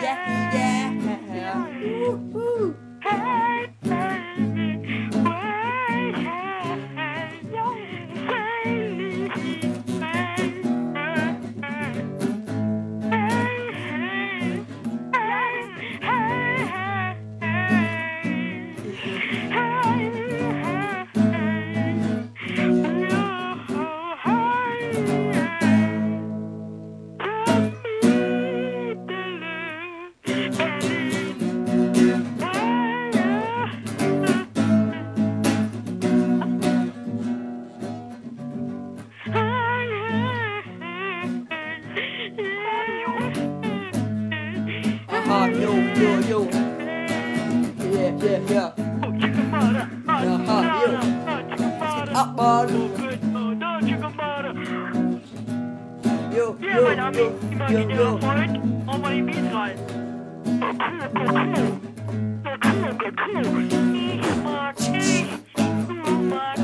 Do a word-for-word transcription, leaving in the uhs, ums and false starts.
yeah, yeah. Woo-hoo. Aha, yo, yo, yo. Yeah, yeah, yeah. Aha, yo. Sit up, man. Yo, Ja, yo, mein Name yo, ist yo, Imaginär yo. Erfolg und meine Beats rein. Ich mag dich, du magst